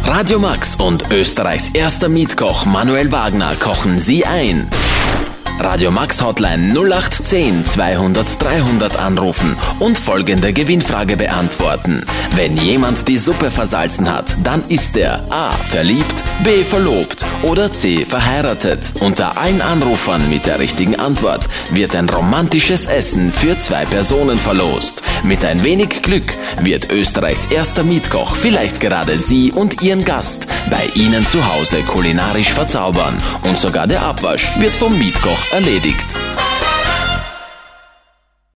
Radio Max und Österreichs erster Mietkoch Manuel Wagner kochen Sie ein. Radio Max Hotline 0810 200 300 anrufen und folgende Gewinnfrage beantworten. Wenn jemand die Suppe versalzen hat, dann ist er A. verliebt, B. verlobt oder C. verheiratet. Unter allen Anrufern mit der richtigen Antwort wird ein romantisches Essen für 2 Personen verlost. Mit ein wenig Glück wird Österreichs erster Mietkoch vielleicht gerade Sie und Ihren Gast bei Ihnen zu Hause kulinarisch verzaubern und sogar der Abwasch wird vom Mietkoch erledigt.